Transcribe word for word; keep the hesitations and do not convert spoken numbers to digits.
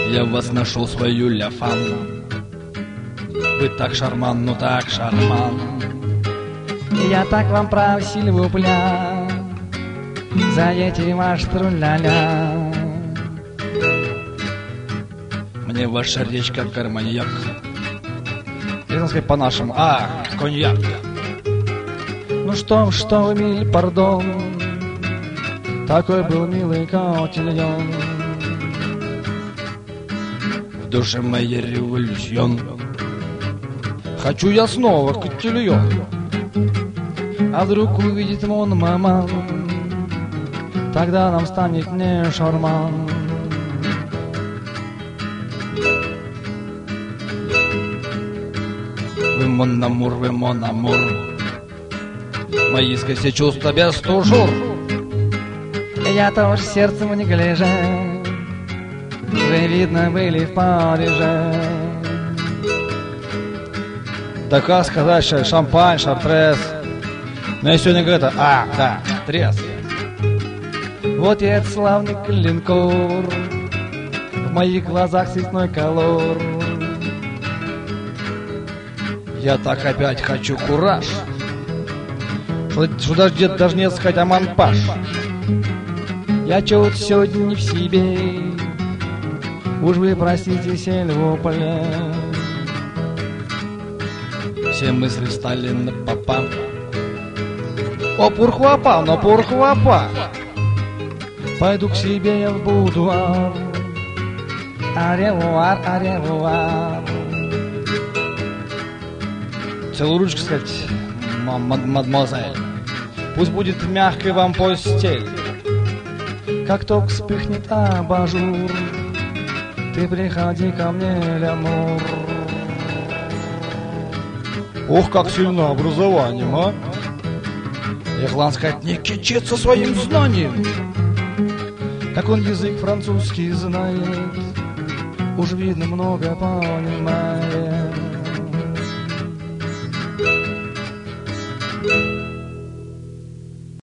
Я в вас нашел свою ляфан. Вы так шарман, ну так шарман. Я так вам просил вупля за эти ваш тру-ля-ля. Мне ваша речь как карманьяк. Можно сказать по-нашему. А, коньяк. Ну что, что вы, миль, пардон, такой был милый котельон. В душе моей революцион. Хочу я снова котельон. А вдруг увидит мон маман, тогда нам станет не шарман. Вы мон амур, вы мон амур. Мои все чувства без тужур. Я тоже сердцем не гляжа, вы, видно, были в Париже. Да как сказать, что шампань, шартрес. Но я сегодня говорю, а, да, трес. Вот и этот славный клинкор, в моих глазах цветной колор. Я так опять хочу кураж, что, что даже где-то даже не сказать аманпаш. Я чё-то сегодня не в себе, уж вы простите, сельвополя. Все мысли стали на попа. О, пурхуапа, но пурхуапа. Пойду к себе я в будуар. Аревуар, аревуар. Целую ручку сказать, мадемуазель. Пусть будет мягкой вам постель. Как только вспыхнет абажур, ты приходи ко мне, лямур. Ох, как сильно образованием, а! Я хотел сказать, не кичиться своим знанием. Как он язык французский знает, уж видно много понимает.